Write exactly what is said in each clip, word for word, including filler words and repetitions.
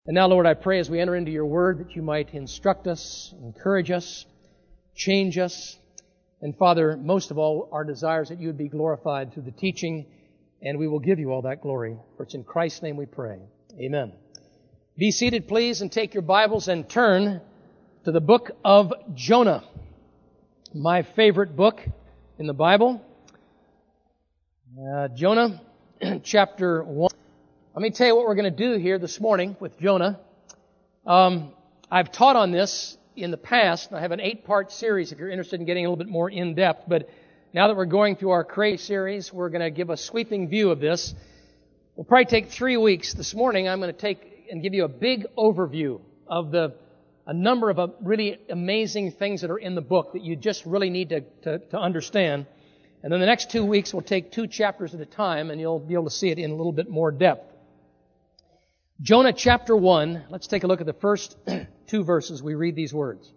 And now, Lord, I pray as we enter into your word that you might instruct us, encourage us, change us. And Father, most of all, our desire is that you would be glorified through the teaching, and we will give you all that glory. For it's in Christ's name we pray. Amen. Be seated, please, and take your Bibles and turn to the book of Jonah, my favorite book in the Bible. Uh, Jonah, chapter one. Let me tell you what we're going to do here this morning with Jonah. Um, I've taught on this in the past. I have an eight-part series if you're interested in getting a little bit more in-depth. But now that we're going through our Crazy series, we're going to give a sweeping view of this. We'll probably take three weeks. This morning, I'm going to take and give you a big overview of the a number of uh, really amazing things that are in the book that you just really need to, to, to understand. And then the next two weeks, we'll take two chapters at a time, and you'll be able to see it in a little bit more depth. Jonah chapter one, let's take a look at the first two verses. We read these words.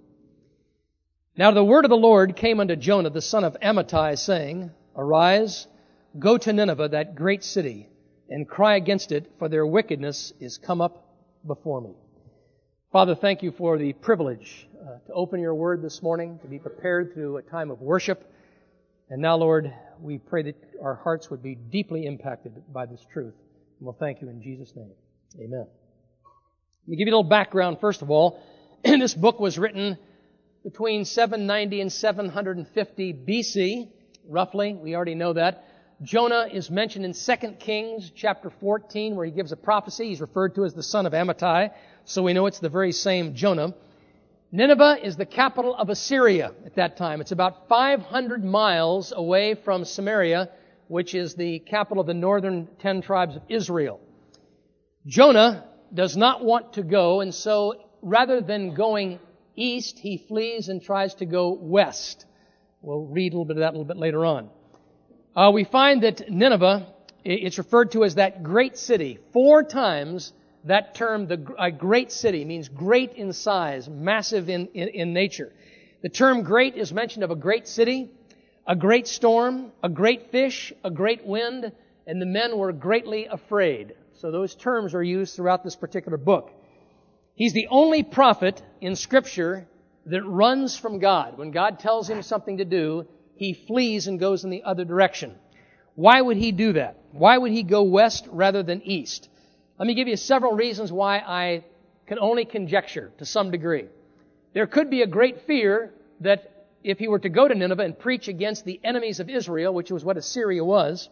Now the word of the Lord came unto Jonah, the son of Amittai, saying, Arise, go to Nineveh, that great city, and cry against it, for their wickedness is come up before me. Father, thank you for the privilege uh, to open your word this morning, to be prepared through a time of worship. And now, Lord, we pray that our hearts would be deeply impacted by this truth. And we'll thank you in Jesus' name. Amen. Let me give you a little background, first of all. This book was written between seven ninety and seven fifty B C, roughly. We already know that. Jonah is mentioned in Second Kings chapter fourteen, where he gives a prophecy. He's referred to as the son of Amittai, so we know it's the very same Jonah. Nineveh is the capital of Assyria at that time. It's about five hundred miles away from Samaria, which is the capital of the northern ten tribes of Israel. Jonah does not want to go, and so rather than going east, he flees and tries to go west. We'll read a little bit of that a little bit later on. Uh, we find that Nineveh, it's referred to as that great city. Four times that term, the a great city, means great in size, massive in, in, in nature. The term great is mentioned of a great city, a great storm, a great fish, a great wind, and the men were greatly afraid. So those terms are used throughout this particular book. He's the only prophet in Scripture that runs from God. When God tells him something to do, he flees and goes in the other direction. Why would he do that? Why would he go west rather than east? Let me give you several reasons why I can only conjecture to some degree. There could be a great fear that if he were to go to Nineveh and preach against the enemies of Israel, which was what Assyria was,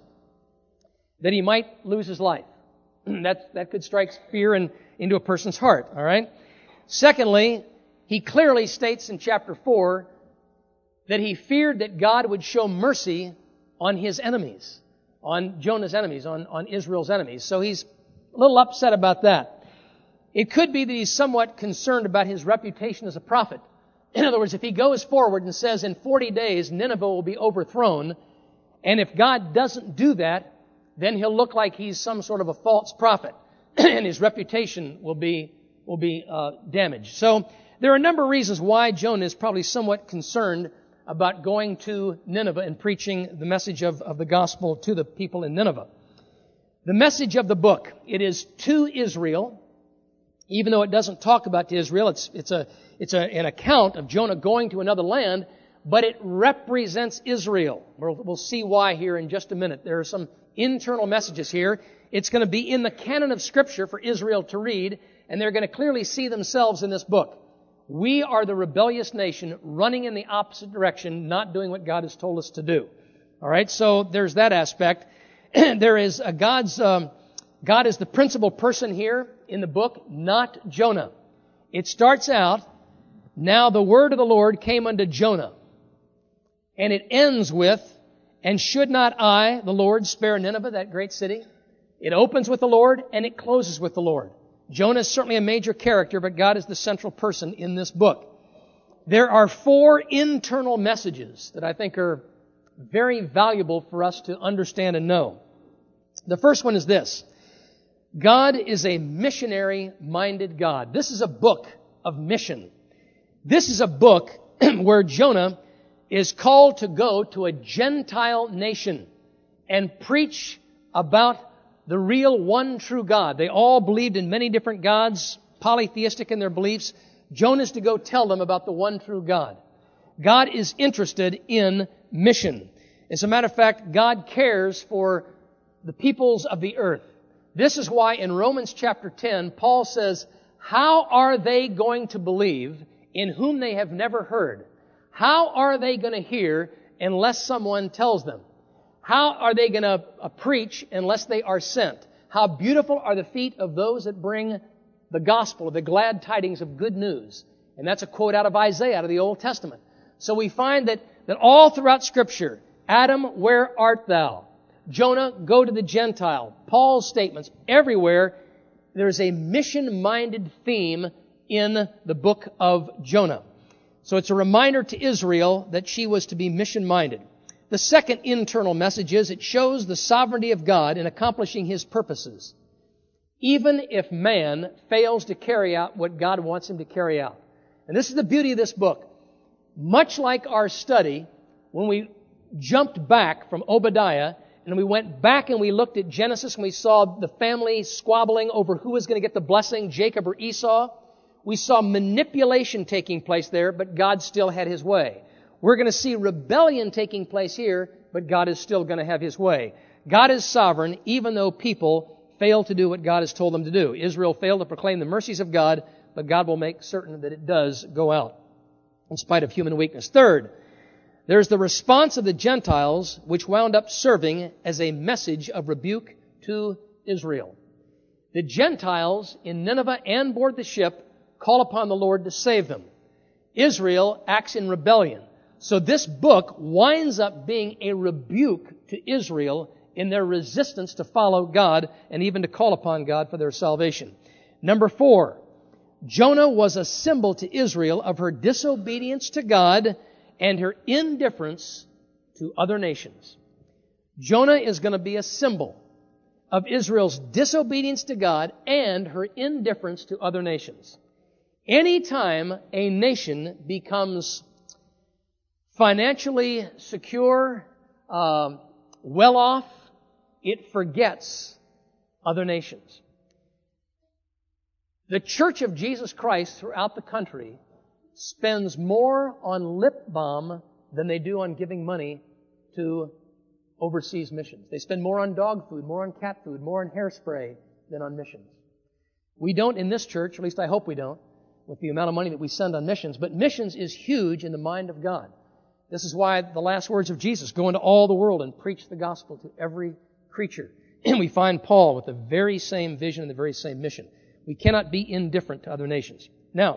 that he might lose his life. That, that could strike fear in, into a person's heart, all right? Secondly, he clearly states in chapter four that he feared that God would show mercy on his enemies, on Jonah's enemies, on, on Israel's enemies. So he's a little upset about that. It could be that he's somewhat concerned about his reputation as a prophet. In other words, if he goes forward and says in forty days Nineveh will be overthrown, and if God doesn't do that, then he'll look like he's some sort of a false prophet, and his reputation will be will be uh, damaged. So there are a number of reasons why Jonah is probably somewhat concerned about going to Nineveh and preaching the message of, of the gospel to the people in Nineveh. The message of the book, it is to Israel, even though it doesn't talk about Israel. It's it's a it's a, an account of Jonah going to another land, but it represents Israel. We'll, we'll see why here in just a minute. There are some internal messages here. It's going to be in the canon of Scripture for Israel to read, and they're going to clearly see themselves in this book. We are the rebellious nation running in the opposite direction, not doing what God has told us to do. All right, so there's that aspect. There is a God's um, God is the principal person here in the book, not Jonah. It starts out, now the word of the Lord came unto Jonah, and it ends with, and should not I, the Lord, spare Nineveh, that great city? It opens with the Lord, and it closes with the Lord. Jonah is certainly a major character, but God is the central person in this book. There are four internal messages that I think are very valuable for us to understand and know. The first one is this. God is a missionary-minded God. This is a book of mission. This is a book where Jonah is called to go to a Gentile nation and preach about the real one true God. They all believed in many different gods polytheistic in their beliefs. Jonah's to go tell them about the one true God. God is interested in mission. As a matter of fact, God cares for the peoples of the earth. This is why in Romans chapter ten, Paul says, how are they going to believe in whom they have never heard? How are they going to hear unless someone tells them? How are they going to uh, preach unless they are sent? How beautiful are the feet of those that bring the gospel, the glad tidings of good news. And that's a quote out of Isaiah, out of the Old Testament. So we find that, that all throughout Scripture, Adam, where art thou? Jonah, go to the Gentile. Paul's statements, everywhere, there's a mission-minded theme in the book of Jonah. So it's a reminder to Israel that she was to be mission-minded. The second internal message is it shows the sovereignty of God in accomplishing His purposes, even if man fails to carry out what God wants him to carry out. And this is the beauty of this book. Much like our study, when we jumped back from Obadiah and we went back and we looked at Genesis and we saw the family squabbling over who was going to get the blessing, Jacob or Esau, we saw manipulation taking place there, but God still had His way. We're going to see rebellion taking place here, but God is still going to have His way. God is sovereign, even though people fail to do what God has told them to do. Israel failed to proclaim the mercies of God, but God will make certain that it does go out, in spite of human weakness. Third, there's the response of the Gentiles, which wound up serving as a message of rebuke to Israel. The Gentiles in Nineveh and aboard the ship call upon the Lord to save them. Israel acts in rebellion. So this book winds up being a rebuke to Israel in their resistance to follow God and even to call upon God for their salvation. Number four, Jonah was a symbol to Israel of her disobedience to God and her indifference to other nations. Jonah is going to be a symbol of Israel's disobedience to God and her indifference to other nations. Anytime a nation becomes financially secure, uh, well off, it forgets other nations. The Church of Jesus Christ throughout the country spends more on lip balm than they do on giving money to overseas missions. They spend more on dog food, more on cat food, more on hairspray than on missions. We don't in this church, at least I hope we don't, with the amount of money that we send on missions, but missions is huge in the mind of God. This is why the last words of Jesus, go into all the world and preach the gospel to every creature. And we find Paul with the very same vision and the very same mission. We cannot be indifferent to other nations. Now,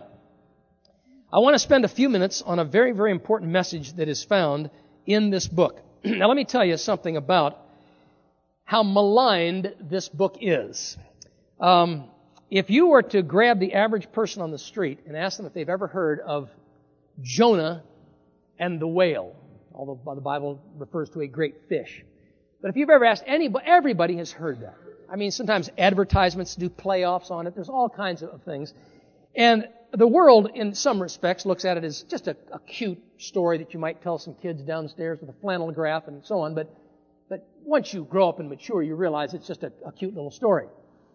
I want to spend a few minutes on a very, very important message that is found in this book. Now, let me tell you something about how maligned this book is. Um, if you were to grab the average person on the street and ask them if they've ever heard of Jonah and the whale, although the Bible refers to a great fish. But if you've ever asked anybody, everybody has heard that. I mean, sometimes advertisements do playoffs on it. There's all kinds of things. And the world, in some respects, looks at it as just a, a cute story that you might tell some kids downstairs with a flannel graph and so on. But, but once you grow up and mature, you realize it's just a, a cute little story.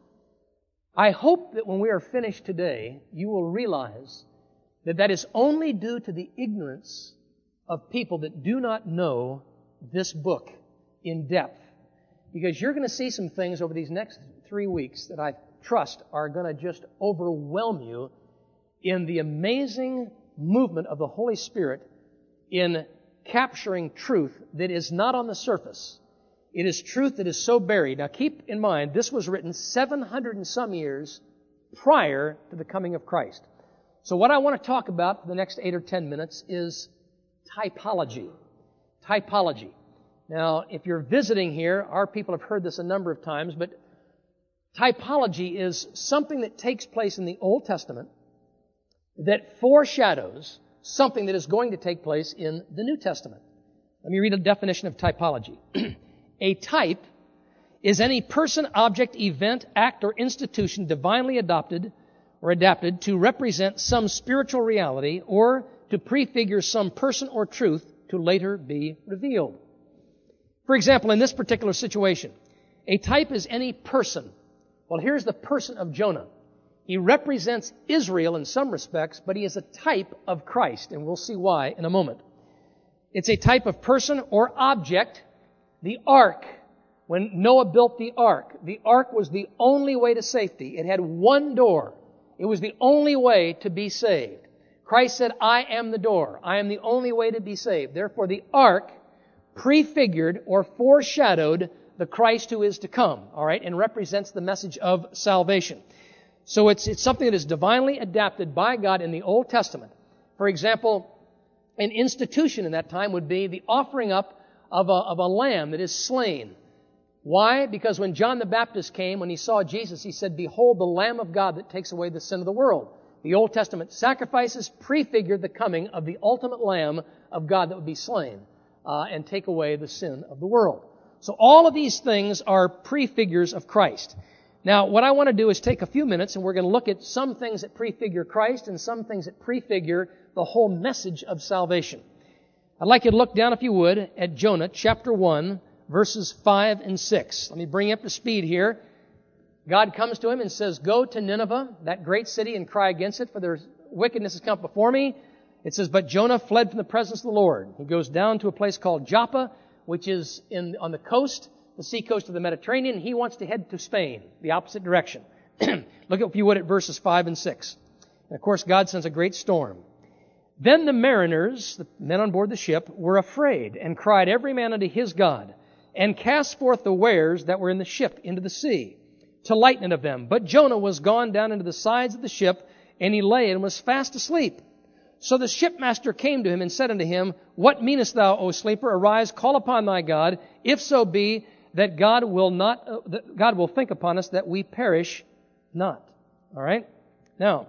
I hope that when we are finished today, you will realize that that is only due to the ignorance of people that do not know this book in depth. Because you're going to see some things over these next three weeks that I trust are going to just overwhelm you in the amazing movement of the Holy Spirit in capturing truth that is not on the surface. It is truth that is so buried. Now keep in mind, this was written seven hundred and some years prior to the coming of Christ. So what I want to talk about for the next eight or ten minutes is typology. Typology. Now, if you're visiting here, our people have heard this a number of times, but typology is something that takes place in the Old Testament that foreshadows something that is going to take place in the New Testament. Let me read a definition of typology. A type is any person, object, event, act, or institution divinely adopted or adapted to represent some spiritual reality or to prefigure some person or truth to later be revealed. For example, in this particular situation, a type is any person. Well, here's the person of Jonah. He represents Israel in some respects, but he is a type of Christ, and we'll see why in a moment. It's a type of person or object. The ark, when Noah built the ark, the ark was the only way to safety. It had one door. It was the only way to be saved. Christ said, I am the door. I am the only way to be saved. Therefore, the ark prefigured or foreshadowed the Christ who is to come, all right, and represents the message of salvation. So it's, it's something that is divinely adapted by God in the Old Testament. For example, an institution in that time would be the offering up of a, of a lamb that is slain. Why? Because when John the Baptist came, when he saw Jesus, he said, behold the Lamb of God that takes away the sin of the world. The Old Testament sacrifices prefigured the coming of the ultimate Lamb of God that would be slain uh, and take away the sin of the world. So all of these things are prefigures of Christ. Now, what I want to do is take a few minutes and we're going to look at some things that prefigure Christ and some things that prefigure the whole message of salvation. I'd like you to look down, if you would, at Jonah chapter one, verses five and six. Let me bring you up to speed here. God comes to him and says, go to Nineveh, that great city, and cry against it, for their wickedness has come before me. It says, but Jonah fled from the presence of the Lord. He goes down to a place called Joppa, which is in on the coast, the sea coast of the Mediterranean. He wants to head to Spain, the opposite direction. Look, if you would, at verses five and six. And of course, God sends a great storm. Then the mariners, the men on board the ship, were afraid and cried every man unto his God, and cast forth the wares that were in the ship into the sea, to lighten it of them. But Jonah was gone down into the sides of the ship, and he lay and was fast asleep. So the shipmaster came to him and said unto him, what meanest thou, O sleeper? Arise, call upon thy God, if so be that God will not, uh, that God will think upon us that we perish not. All right? Now,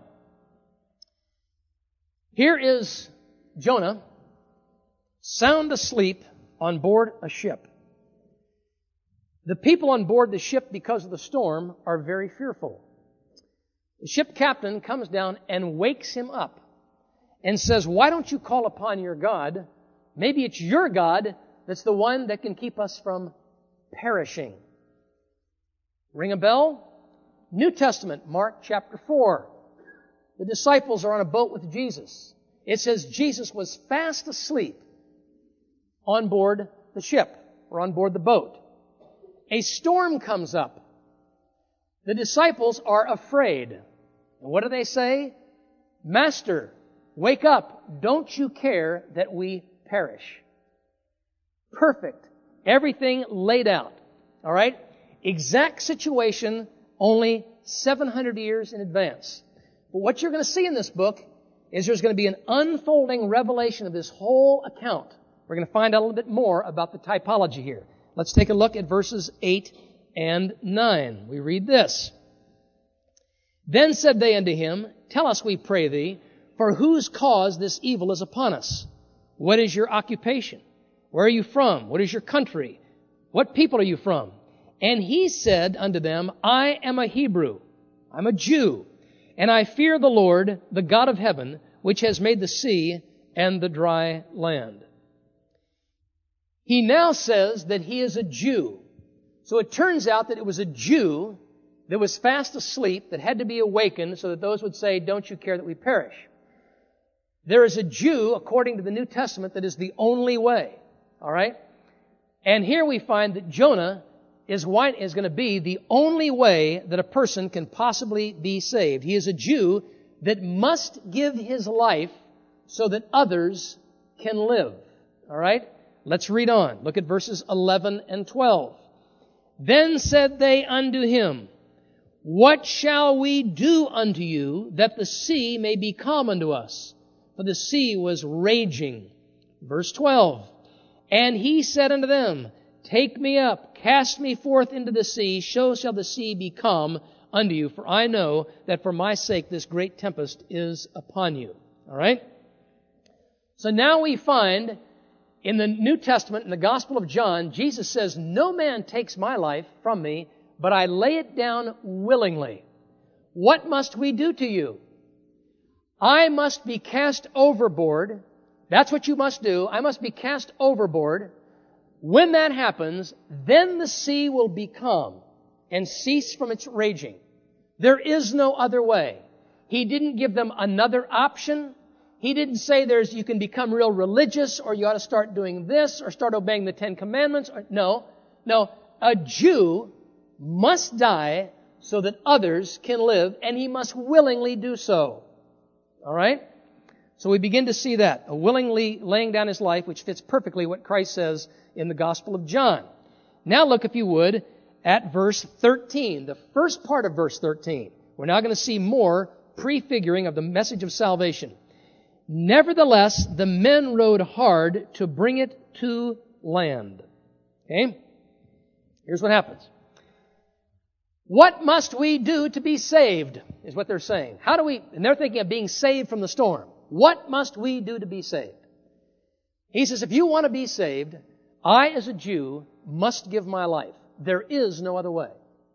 here is Jonah, sound asleep on board a ship. The people on board the ship, because of the storm, are very fearful. The ship captain comes down and wakes him up and says, why don't you call upon your God? Maybe it's your God that's the one that can keep us from perishing. Ring a bell? New Testament, Mark chapter four. The disciples are on a boat with Jesus. It says Jesus was fast asleep on board the ship or on board the boat. A storm comes up. The disciples are afraid. And what do they say? Master, wake up. Don't you care that we perish? Perfect. Everything laid out. All right? Exact situation, only seven hundred years in advance. But what you're going to see in this book is there's going to be an unfolding revelation of this whole account. We're going to find out a little bit more about the typology here. Let's take a look at verses eight and nine. We read this. Then said they unto him, tell us, we pray thee, for whose cause this evil is upon us? What is your occupation? Where are you from? What is your country? What people are you from? And he said unto them, I am a Hebrew. I'm a Jew. And I fear the Lord, the God of heaven, which has made the sea and the dry land. He now says that he is a Jew. So it turns out that it was a Jew that was fast asleep, that had to be awakened so that those would say, don't you care that we perish? There is a Jew, according to the New Testament, that is the only way. All right? And here we find that Jonah is, is going to be the only way that a person can possibly be saved. He is a Jew that must give his life so that others can live. All right? Let's read on. Look at verses eleven and twelve. Then said they unto him, what shall we do unto you that the sea may be calm unto us? For the sea was raging. Verse twelve. And he said unto them, take me up, cast me forth into the sea, so shall the sea be calm unto you. For I know that for my sake this great tempest is upon you. All right? So now we find in the New Testament, in the Gospel of John, Jesus says, no man takes my life from me, but I lay it down willingly. What must we do to you? I must be cast overboard. That's what you must do. I must be cast overboard. When that happens, then the sea will be calm and cease from its raging. There is no other way. He didn't give them another option. He didn't say there's you can become real religious or you ought to start doing this or start obeying the Ten Commandments. Or, no, no. A Jew must die so that others can live, and he must willingly do so. All right? So we begin to see that, a willingly laying down his life, which fits perfectly what Christ says in the Gospel of John. Now look, if you would, at verse thirteen, the first part of verse thirteen. We're now going to see more prefiguring of the message of salvation. Nevertheless, the men rowed hard to bring it to land. Okay? Here's what happens. What must we do to be saved, is what they're saying. How do we, and they're thinking of being saved from the storm. What must we do to be saved? He says, if you want to be saved, I as a Jew must give my life. There is no other way.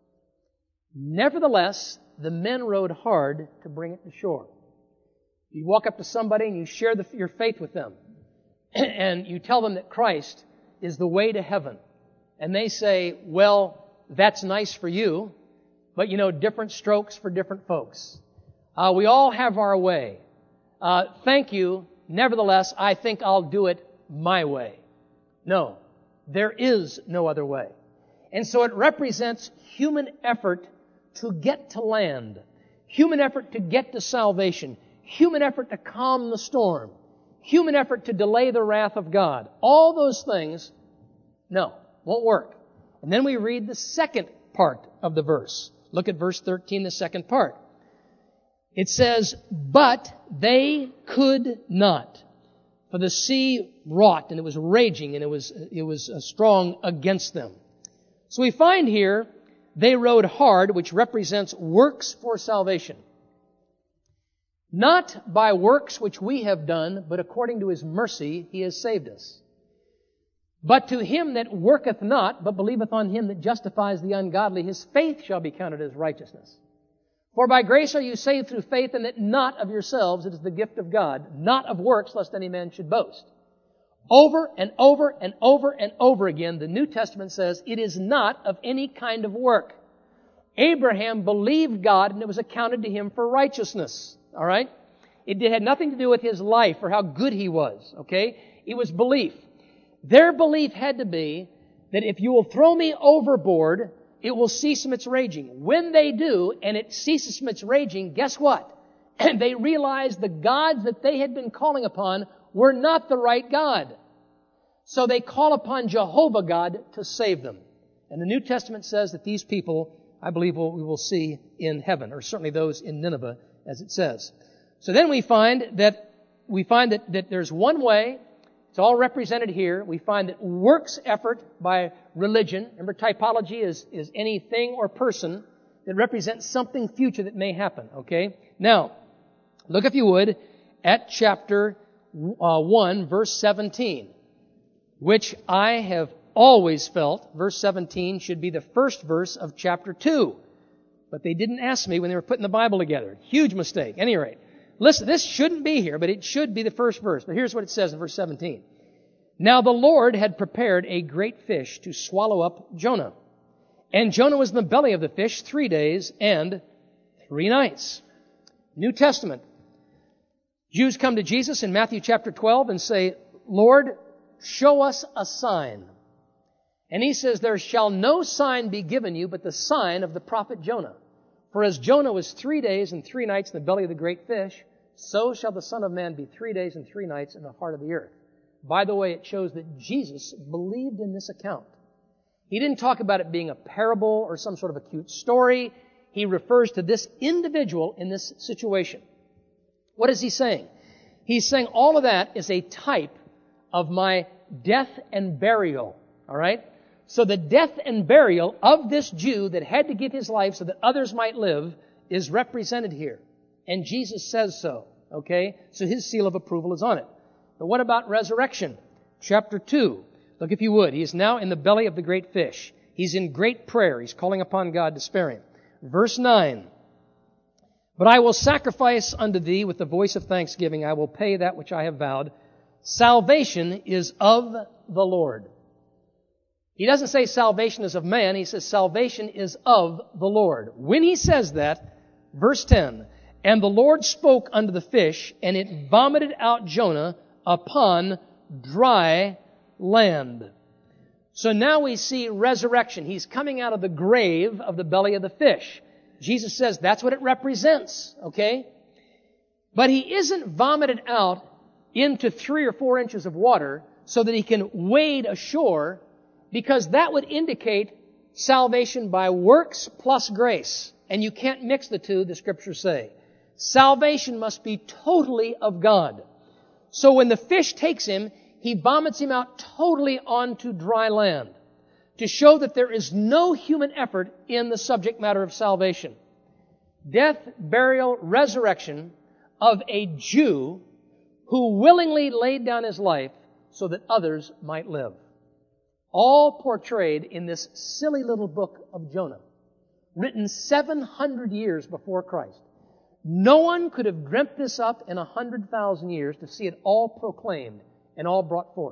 Nevertheless, the men rowed hard to bring it to shore. You walk up to somebody and you share the, your faith with them. And you tell them that Christ is the way to heaven. And they say, well, that's nice for you, but you know, different strokes for different folks. Uh, we all have our way. Uh, thank you. Nevertheless, I think I'll do it my way. No, there is no other way. And so it represents human effort to get to land, human effort to get to salvation, human effort to calm the storm, human effort to delay the wrath of God. All those things, no, won't work. And then we read the second part of the verse. Look at verse thirteen, the second part. It says, but they could not, for the sea wrought, and it was raging, and it was, it was strong against them. So we find here, they rowed hard, which represents works for salvation. Not by works which we have done, but according to His mercy, He has saved us. But to him that worketh not, but believeth on Him that justifies the ungodly, his faith shall be counted as righteousness. For by grace are you saved through faith, and that not of yourselves, it is the gift of God, not of works, lest any man should boast. Over and over and over and over again, the New Testament says it is not of any kind of work. Abraham believed God, and it was accounted to him for righteousness. All right? It had nothing to do with his life or how good he was. Okay? It was belief. Their belief had to be that if you will throw me overboard, it will cease from its raging. When they do, and it ceases from its raging, guess what? And they realized the gods that they had been calling upon were not the right God. So they call upon Jehovah God to save them. And the New Testament says that these people, I believe, will, we will see in heaven, or certainly those in Nineveh, as it says. So then we find that we find that, that there's one way. It's all represented here. We find that works effort by religion. Remember, typology is, is anything or person that represents something future that may happen. Okay? Now, look if you would at chapter uh, one, verse seventeen, which I have always felt, verse seventeen should be the first verse of chapter two. But they didn't ask me when they were putting the Bible together. Huge mistake. At any rate, listen, this shouldn't be here, but it should be the first verse. But here's what it says in verse seventeen. Now the Lord had prepared a great fish to swallow up Jonah. And Jonah was in the belly of the fish three days and three nights. New Testament. Jews come to Jesus in Matthew chapter twelve and say, Lord, show us a sign. And He says, there shall no sign be given you but the sign of the prophet Jonah. For as Jonah was three days and three nights in the belly of the great fish, so shall the Son of Man be three days and three nights in the heart of the earth. By the way, it shows that Jesus believed in this account. He didn't talk about it being a parable or some sort of a cute story. He refers to this individual in this situation. What is he saying? He's saying all of that is a type of my death and burial. All right? So the death and burial of this Jew that had to give his life so that others might live is represented here. And Jesus says so. Okay? So His seal of approval is on it. But what about resurrection? Chapter two. Look if you would. He is now in the belly of the great fish. He's in great prayer. He's calling upon God to spare him. Verse nine. But I will sacrifice unto thee with the voice of thanksgiving. I will pay that which I have vowed. Salvation is of the Lord. He doesn't say salvation is of man. He says salvation is of the Lord. When he says that, Verse ten, and the Lord spoke unto the fish, and it vomited out Jonah upon dry land. So now we see resurrection. He's coming out of the grave of the belly of the fish. Jesus says that's what it represents, okay? But he isn't vomited out into three or four inches of water so that he can wade ashore, because that would indicate salvation by works plus grace. And you can't mix the two, the Scriptures say. Salvation must be totally of God. So when the fish takes him, he vomits him out totally onto dry land to show that there is no human effort in the subject matter of salvation. Death, burial, resurrection of a Jew who willingly laid down his life so that others might live. All portrayed in this silly little book of Jonah, written seven hundred years before Christ. No one could have dreamt this up in one hundred thousand years to see it all proclaimed and all brought forth.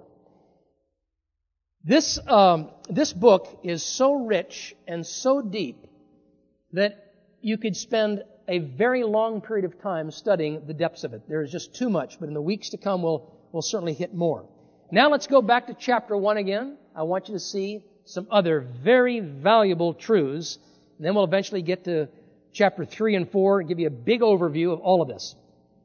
This, um, this book is so rich and so deep that you could spend a very long period of time studying the depths of it. There is just too much, but in the weeks to come we'll, we'll certainly hit more. Now let's go back to chapter one again. I want you to see some other very valuable truths. And then we'll eventually get to chapter three and four and give you a big overview of all of this.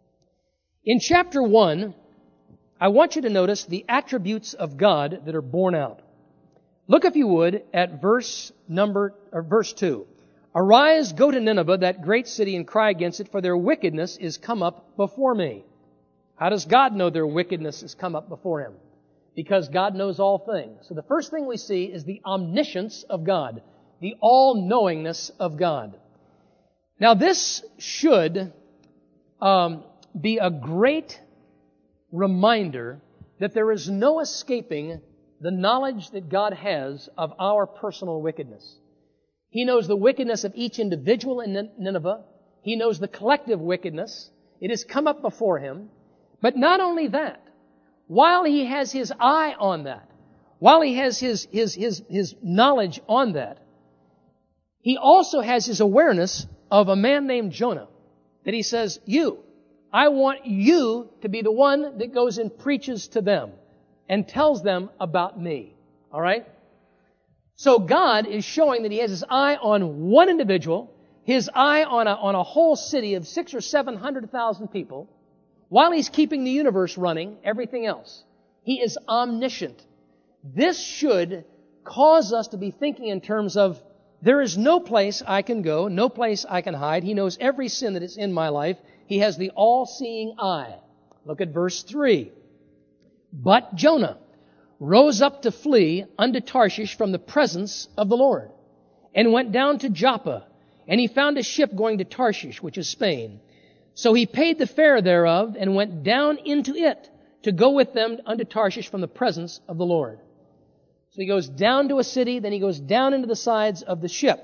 In chapter one, I want you to notice the attributes of God that are borne out. Look, if you would, at verse number, or verse two. Arise, go to Nineveh, that great city, and cry against it, for their wickedness is come up before me. How does God know their wickedness has come up before Him? Because God knows all things. So the first thing we see is the omniscience of God, the all-knowingness of God. Now this should um, be a great reminder that there is no escaping the knowledge that God has of our personal wickedness. He knows the wickedness of each individual in Nineveh. He knows the collective wickedness. It has come up before Him. But not only that, while He has His eye on that, while He has His, His, His, His knowledge on that, He also has His awareness of a man named Jonah, that He says, you, I want you to be the one that goes and preaches to them and tells them about me. All right? So God is showing that He has His eye on one individual, His eye on a, on a whole city of six or seven hundred thousand people, while He's keeping the universe running, everything else. He is omniscient. This should cause us to be thinking in terms of, there is no place I can go, no place I can hide. He knows every sin that is in my life. He has the all-seeing eye. Look at verse three. But Jonah rose up to flee unto Tarshish from the presence of the Lord, and went down to Joppa, and he found a ship going to Tarshish, which is Spain. So he paid the fare thereof, and went down into it to go with them unto Tarshish from the presence of the Lord. So he goes down to a city, then he goes down into the sides of the ship.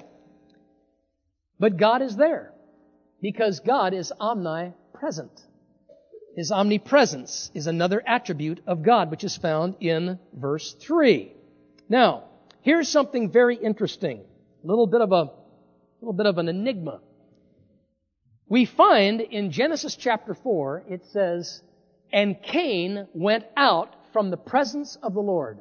But God is there, because God is omnipresent. His omnipresence is another attribute of God, which is found in verse three. Now, here's something very interesting. A little bit of a, little bit of an enigma. We find in Genesis chapter four, it says, and Cain went out from the presence of the Lord.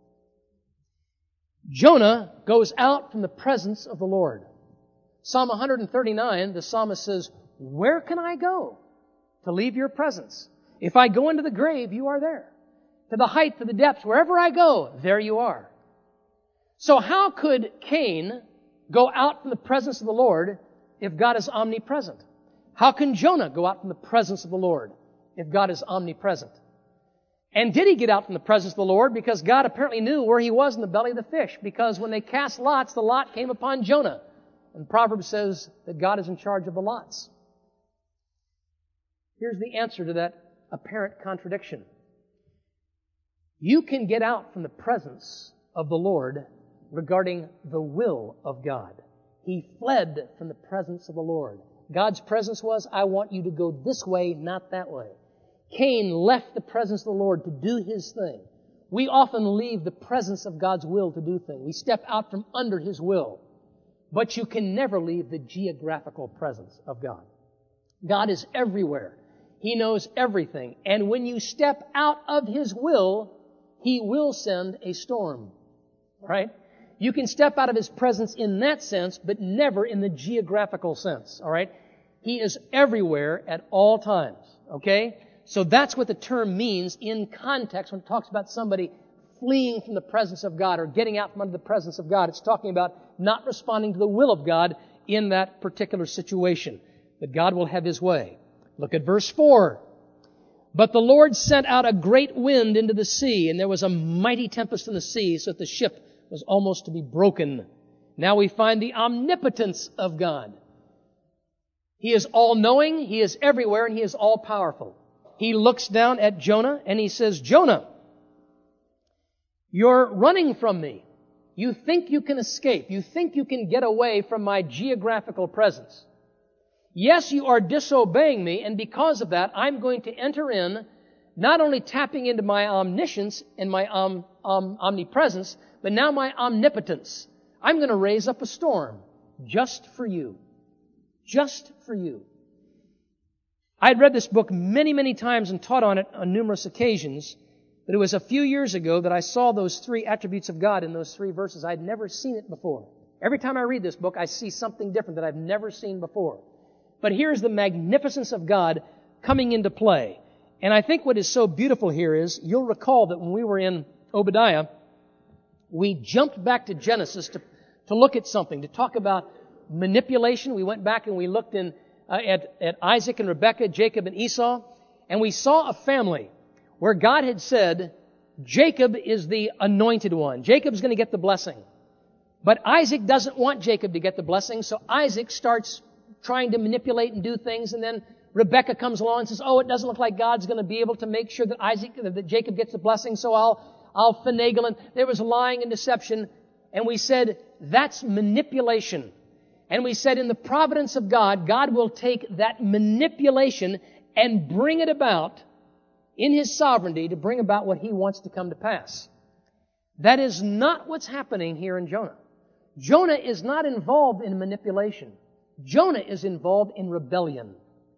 Jonah goes out from the presence of the Lord. Psalm one thirty-nine, the psalmist says, where can I go to leave your presence? If I go into the grave, you are there. To the height, to the depths, wherever I go, there you are. So how could Cain go out from the presence of the Lord if God is omnipresent? How can Jonah go out from the presence of the Lord if God is omnipresent? And did he get out from the presence of the Lord? Because God apparently knew where he was in the belly of the fish. Because when they cast lots, the lot came upon Jonah. And Proverbs says that God is in charge of the lots. Here's the answer to that apparent contradiction. You can get out from the presence of the Lord regarding the will of God. He fled from the presence of the Lord. God's presence was, I want you to go this way, not that way. Cain left the presence of the Lord to do his thing. We often leave the presence of God's will to do things. We step out from under His will. but you can never leave the geographical presence of God. God is everywhere. He knows everything. And when you step out of His will, He will send a storm. Right? You can step out of His presence in that sense, but never in the geographical sense. All right? He is everywhere at all times. Okay? So that's what the term means in context when it talks about somebody fleeing from the presence of God or getting out from under the presence of God. It's talking about not responding to the will of God in that particular situation. That God will have His way. Look at verse four. But the Lord sent out a great wind into the sea, and there was a mighty tempest in the sea, so that the ship was almost to be broken. Now we find the omnipotence of God. He is all-knowing, He is everywhere, and He is all-powerful. He looks down at Jonah, and He says, Jonah, you're running from me. You think you can escape. You think you can get away from my geographical presence. Yes, you are disobeying me, and because of that, I'm going to enter in, not only tapping into my omniscience and my um, um, omnipresence, but now my omnipotence. I'm going to raise up a storm just for you. Just for you. I'd read this book many, many times and taught on it on numerous occasions, but it was a few years ago that I saw those three attributes of God in those three verses. I'd never seen it before. Every time I read this book, I see something different that I've never seen before. But here's the magnificence of God coming into play. And I think what is so beautiful here is, you'll recall that when we were in Obadiah, we jumped back to Genesis to, to look at something, to talk about manipulation. We went back and we looked in uh, at, at Isaac and Rebekah, Jacob and Esau, and we saw a family where God had said, Jacob is the anointed one. Jacob's going to get the blessing. But Isaac doesn't want Jacob to get the blessing, so Isaac starts trying to manipulate and do things, and then Rebekah comes along and says, oh, it doesn't look like God's going to be able to make sure that Isaac, that Jacob gets the blessing, so I'll, I'll finagle. And there was lying and deception, and we said, that's manipulation. And we said, in the providence of God, God will take that manipulation and bring it about in His sovereignty to bring about what He wants to come to pass. That is not what's happening here in Jonah. Jonah is not involved in manipulation. Jonah is involved in rebellion.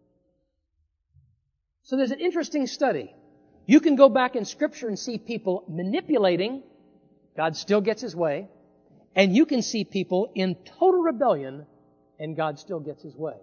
So there's an interesting study. You can go back in Scripture and see people manipulating. God still gets His way. And you can see people in total rebellion, and God still gets His way.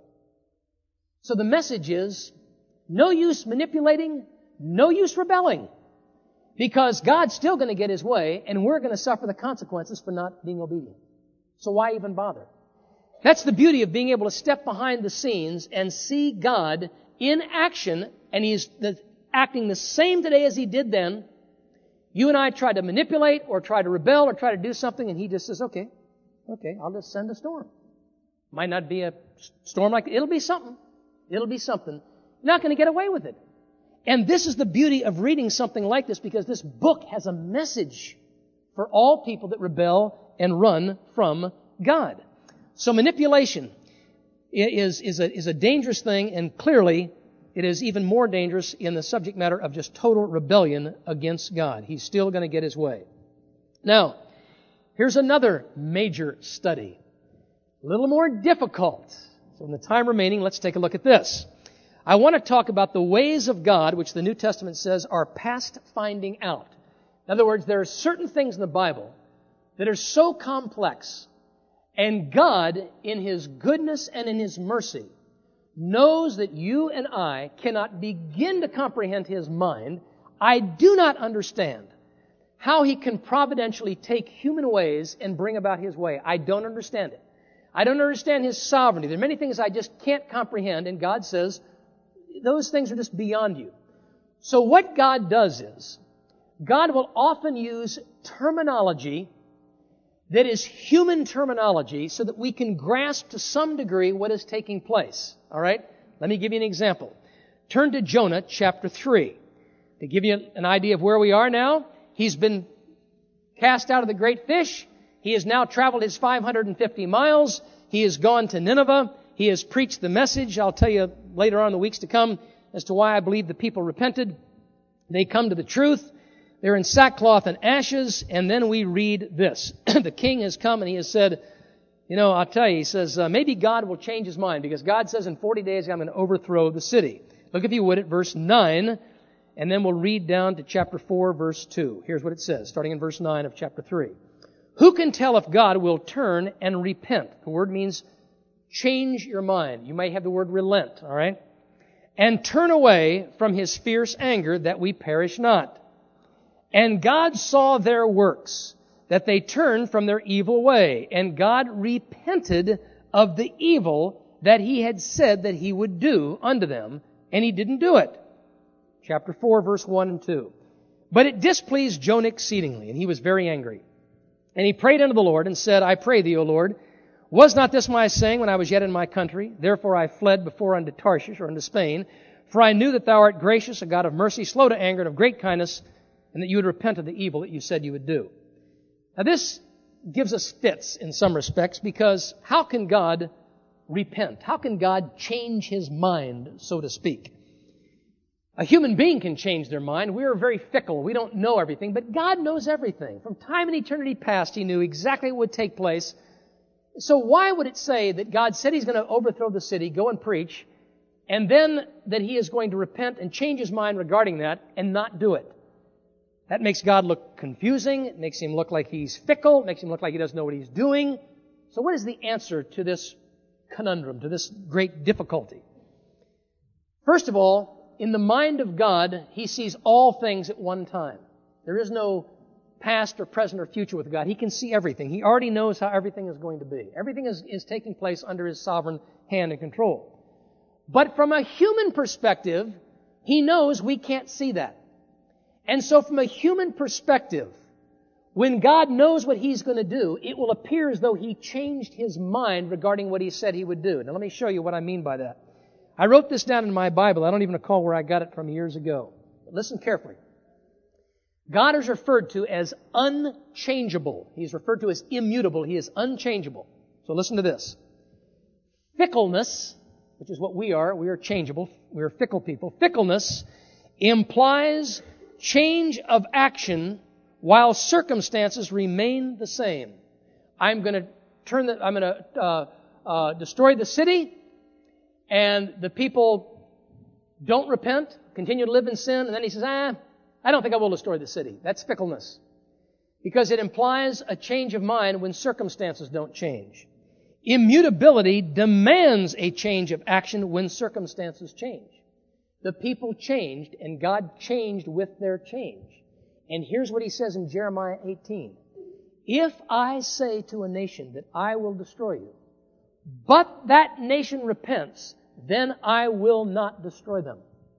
So the message is, no use manipulating, no use rebelling. Because God's still going to get His way, and we're going to suffer the consequences for not being obedient. So why even bother? That's the beauty of being able to step behind the scenes and see God in action, and He's the, acting the same today as He did then. You and I try to manipulate or try to rebel or try to do something, and He just says, okay, okay, I'll just send a storm. Might not be a storm like, it'll be something. It'll be something. You're not going to get away with it. And this is the beauty of reading something like this, because this book has a message for all people that rebel and run from God. So manipulation is, is, a, is a dangerous thing, and clearly it is even more dangerous in the subject matter of just total rebellion against God. He's still going to get His way. Now, here's another major study. A little more difficult. So in the time remaining, let's take a look at this. I want to talk about the ways of God, which the New Testament says are past finding out. In other words, there are certain things in the Bible that are so complex, and God, in His goodness and in His mercy, knows that you and I cannot begin to comprehend His mind. I do not understand how He can providentially take human ways and bring about His way. I don't understand it. I don't understand His sovereignty. There are many things I just can't comprehend, and God says, those things are just beyond you. So what God does is, God will often use terminology that is human terminology so that we can grasp to some degree what is taking place. All right? Let me give you an example. Turn to Jonah chapter three. To give you an idea of where we are now, he's been cast out of the great fish. He has now traveled his five hundred fifty miles. He has gone to Nineveh. He has preached the message. I'll tell you later on in the weeks to come as to why I believe the people repented. They come to the truth. They're in sackcloth and ashes, and then we read this. The king has come and he has said, You know, I'll tell you, he says, uh, maybe God will change his mind because God says in forty days I'm going to overthrow the city. Look, if you would, at verse nine, and then we'll read down to chapter four, verse two. Here's what it says, starting in verse nine of chapter three. Who can tell if God will turn and repent? The word means change your mind. You might have the word relent, all right? And turn away from his fierce anger that we perish not. And God saw their works, that they turned from their evil way. And God repented of the evil that he had said that he would do unto them, and he didn't do it. Chapter four, verse one and two. But it displeased Jonah exceedingly, and he was very angry. And he prayed unto the Lord and said, I pray thee, O Lord, was not this my saying when I was yet in my country? Therefore I fled before unto Tarshish, or unto Spain, for I knew that thou art gracious, a God of mercy, slow to anger, and of great kindness, and that you would repent of the evil that you said you would do. Now this gives us fits in some respects, because how can God repent? How can God change his mind, so to speak? A human being can change their mind. We are very fickle. We don't know everything, but God knows everything. From time and eternity past, he knew exactly what would take place. So why would it say that God said he's going to overthrow the city, go and preach, and then that he is going to repent and change his mind regarding that and not do it? That makes God look confusing. It makes him look like he's fickle. It makes him look like he doesn't know what he's doing. So what is the answer to this conundrum, to this great difficulty? First of all, in the mind of God, he sees all things at one time. There is no past or present or future with God. He can see everything. He already knows how everything is going to be. Everything is, is taking place under his sovereign hand and control. But from a human perspective, he knows we can't see that. And so from a human perspective, when God knows what he's going to do, it will appear as though he changed his mind regarding what he said he would do. Now let me show you what I mean by that. I wrote this down in my Bible. I don't even recall where I got it from years ago. But listen carefully. God is referred to as unchangeable. He's referred to as immutable. He is unchangeable. So listen to this. Fickleness, which is what we are, we are changeable, we are fickle people. Fickleness implies change of action while circumstances remain the same. I'm going to turn the, I'm going to uh, uh, destroy the city, and the people don't repent, continue to live in sin, and then he says, ah, I don't think I will destroy the city. That's fickleness. Because it implies a change of mind when circumstances don't change. Immutability demands a change of action when circumstances change. The people changed, and God changed with their change. And here's what he says in Jeremiah eighteen. If I say to a nation that I will destroy you, but that nation repents, then I will not destroy them.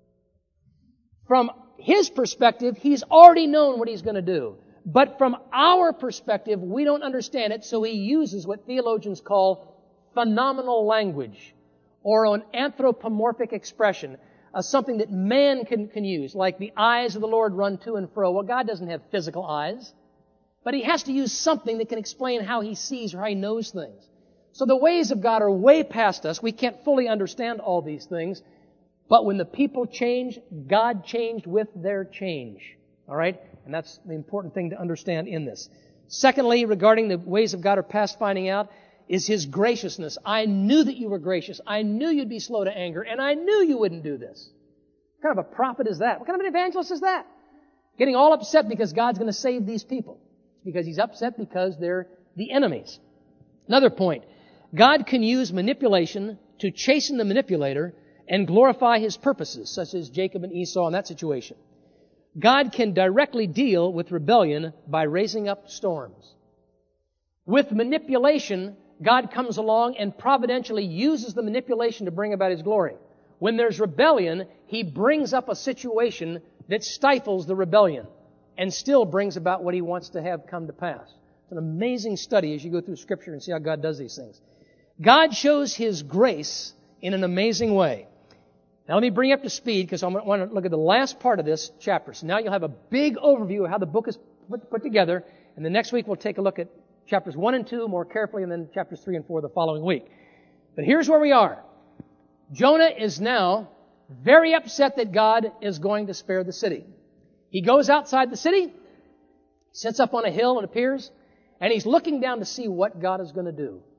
From his perspective, he's already known what he's going to do. But from our perspective, we don't understand it, so he uses what theologians call phenomenal language, or an anthropomorphic expression, uh, something that man can, can use, like the eyes of the Lord run to and fro. Well, God doesn't have physical eyes, but he has to use something that can explain how he sees or how he knows things. So the ways of God are way past us. We can't fully understand all these things. But when the people changed, God changed with their change. All right? And that's the important thing to understand in this. Secondly, regarding the ways of God are past finding out, is his graciousness. I knew that you were gracious. I knew you'd be slow to anger, and I knew you wouldn't do this. What kind of a prophet is that? What kind of an evangelist is that? Getting all upset because God's going to save these people. It's because he's upset because they're the enemies. Another point. God can use manipulation to chasten the manipulator and glorify his purposes, such as Jacob and Esau in that situation. God can directly deal with rebellion by raising up storms. With manipulation, God comes along and providentially uses the manipulation to bring about his glory. When there's rebellion, he brings up a situation that stifles the rebellion and still brings about what he wants to have come to pass. It's an amazing study as you go through Scripture and see how God does these things. God shows his grace in an amazing way. Now let me bring you up to speed because I want to look at the last part of this chapter. So now you'll have a big overview of how the book is put, put together. And the next week we'll take a look at chapters one and two more carefully, and then chapters three and four the following week. But here's where we are. Jonah is now very upset that God is going to spare the city. He goes outside the city, sits up on a hill, it appears, and he's looking down to see what God is going to do.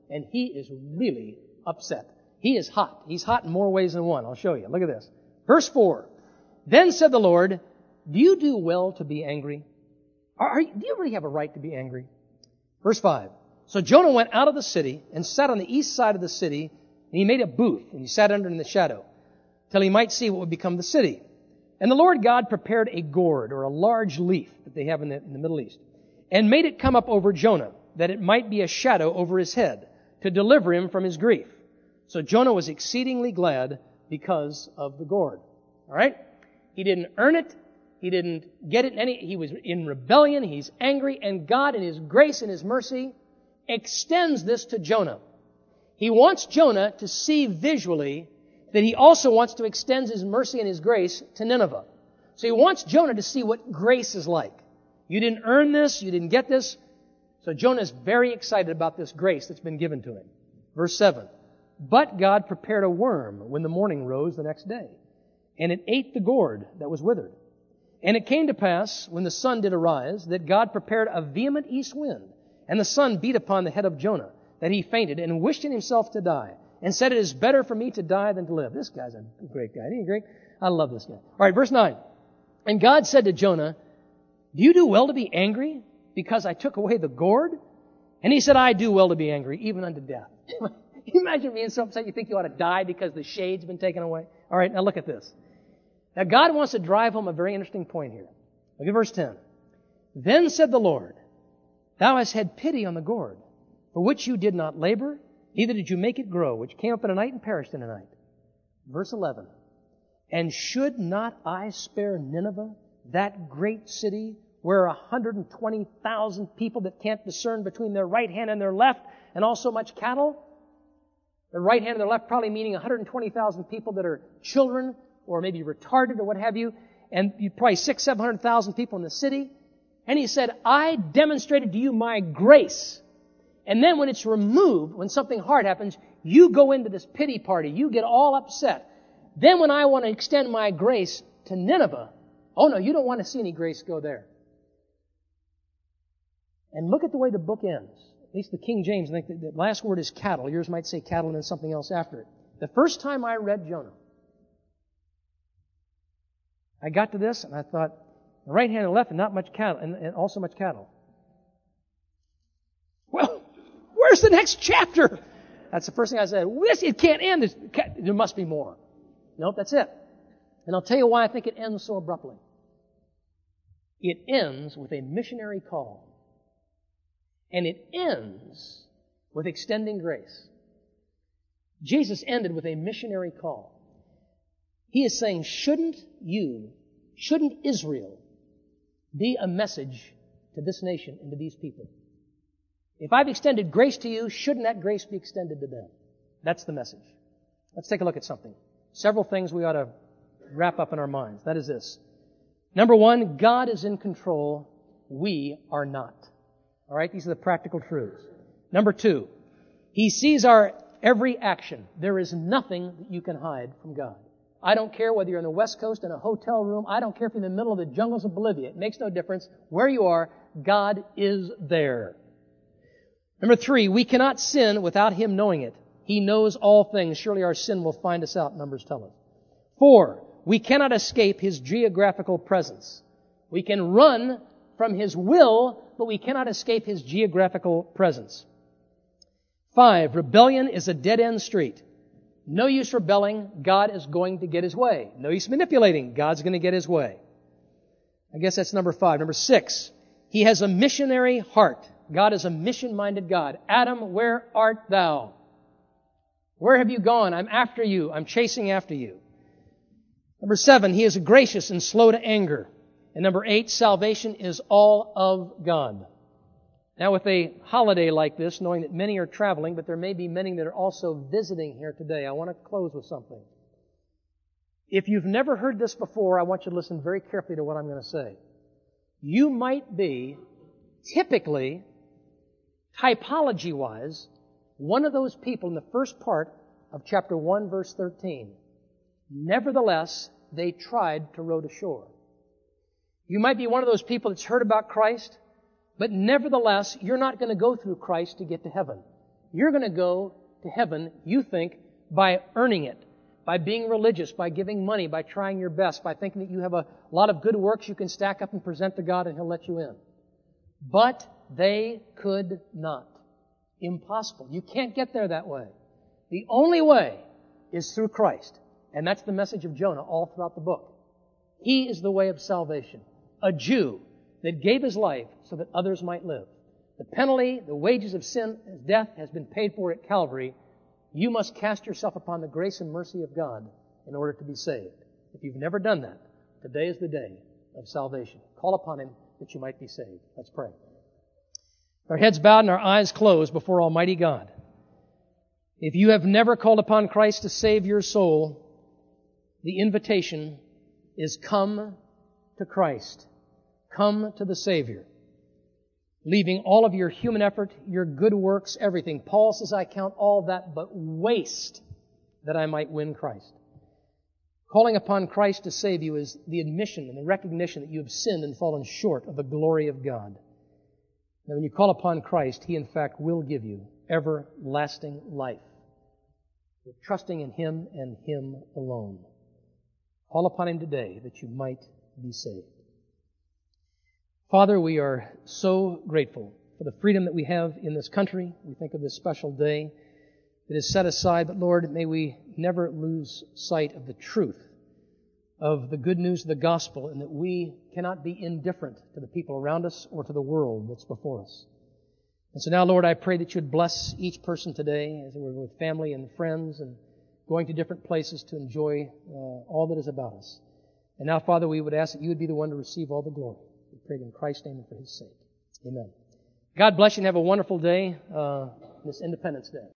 and he is really upset. He is hot. He's hot in more ways than one. I'll show you. Look at this. Verse four. Then said the Lord, do you do well to be angry? Are, are, do you really have a right to be angry? Verse five. So Jonah went out of the city and sat on the east side of the city, and he made a booth, and he sat under in the shadow, till he might see what would become the city. And the Lord God prepared a gourd, or a large leaf that they have in the, in the Middle East, and made it come up over Jonah, that it might be a shadow over his head, to deliver him from his grief. So Jonah was exceedingly glad because of the gourd. All right? He didn't earn it. He didn't get it in any... He was in rebellion. He's angry. And God, in His grace and His mercy, extends this to Jonah. He wants Jonah to see visually that He also wants to extend His mercy and His grace to Nineveh. So He wants Jonah to see what grace is like. You didn't earn this. You didn't get this. So Jonah is very excited about this grace that's been given to him. Verse seven. But God prepared a worm when the morning rose the next day, and it ate the gourd that was withered. And it came to pass, when the sun did arise, that God prepared a vehement east wind, and the sun beat upon the head of Jonah, that he fainted, and wished in himself to die, and said, it is better for me to die than to live. This guy's a great guy. Isn't he great? I love this guy. All right, verse nine. And God said to Jonah, do you do well to be angry, because I took away the gourd? And he said, I do well to be angry, even unto death. Can you imagine being so upset you think you ought to die because the shade's been taken away? All right, now look at this. Now God wants to drive home a very interesting point here. Look at verse ten. Then said the Lord, thou hast had pity on the gourd, for which you did not labor, neither did you make it grow, which came up in a night and perished in a night. Verse eleven. And should not I spare Nineveh, that great city, where one hundred twenty thousand people that can't discern between their right hand and their left, and also much cattle? The right hand and the left probably meaning one hundred twenty thousand people that are children or maybe retarded or what have you, and you probably six, seven hundred thousand people in the city. And he said, I demonstrated to you my grace. And then when it's removed, when something hard happens, you go into this pity party. You get all upset. Then when I want to extend my grace to Nineveh, oh no, you don't want to see any grace go there. And look at the way the book ends. At least the King James, I think the last word is cattle. Yours might say cattle and then something else after it. The first time I read Jonah, I got to this and I thought, the right hand and left and not much cattle, and, and also much cattle. Well, where's the next chapter? That's the first thing I said. This, it can't end. It's, there must be more. Nope, that's it. And I'll tell you why I think it ends so abruptly. It ends with a missionary call. And it ends with extending grace. Jesus ended with a missionary call. He is saying, shouldn't you, shouldn't Israel be a message to this nation and to these people? If I've extended grace to you, shouldn't that grace be extended to them? That's the message. Let's take a look at something. Several things we ought to wrap up in our minds. That is this. Number one, God is in control. We are not. All right, these are the practical truths. Number two, He sees our every action. There is nothing that you can hide from God. I don't care whether you're on the West Coast in a hotel room. I don't care if you're in the middle of the jungles of Bolivia. It makes no difference. Where you are, God is there. Number three, we cannot sin without Him knowing it. He knows all things. Surely our sin will find us out, Numbers tell us. Four, we cannot escape His geographical presence. We can run from His will, but we cannot escape His geographical presence. Five, rebellion is a dead-end street. No use rebelling. God is going to get His way. No use manipulating. God's going to get His way. I guess that's number five. Number six, He has a missionary heart. God is a mission-minded God. Adam, where art thou? Where have you gone? I'm after you. I'm chasing after you. Number seven, He is gracious and slow to anger. And number eight, salvation is all of God. Now with a holiday like this, knowing that many are traveling, but there may be many that are also visiting here today, I want to close with something. If you've never heard this before, I want you to listen very carefully to what I'm going to say. You might be, typically, typology-wise, one of those people in the first part of chapter one, verse thirteen. Nevertheless, they tried to row to shore. You might be one of those people that's heard about Christ, but nevertheless, you're not going to go through Christ to get to heaven. You're going to go to heaven, you think, by earning it, by being religious, by giving money, by trying your best, by thinking that you have a lot of good works you can stack up and present to God and He'll let you in. But they could not. Impossible. You can't get there that way. The only way is through Christ. And that's the message of Jonah all throughout the book. He is the way of salvation. A Jew that gave his life so that others might live. The penalty, the wages of sin, death has been paid for at Calvary. You must cast yourself upon the grace and mercy of God in order to be saved. If you've never done that, today is the day of salvation. Call upon Him that you might be saved. Let's pray. Our heads bowed and our eyes closed before Almighty God. If you have never called upon Christ to save your soul, the invitation is come to Christ. Come to the Savior. Leaving all of your human effort, your good works, everything. Paul says, I count all that but waste that I might win Christ. Calling upon Christ to save you is the admission and the recognition that you have sinned and fallen short of the glory of God. And when you call upon Christ, He in fact will give you everlasting life. You're trusting in Him and Him alone. Call upon Him today that you might be saved. Father, we are so grateful for the freedom that we have in this country. We think of this special day that is set aside, but Lord, may we never lose sight of the truth of the good news of the gospel, and that we cannot be indifferent to the people around us or to the world that's before us. And so now, Lord, I pray that you would bless each person today as we're with family and friends and going to different places to enjoy uh, all that is about us. And now, Father, we would ask that you would be the one to receive all the glory. We pray in Christ's name and for His sake. Amen. God bless you and have a wonderful day, uh, this Independence Day.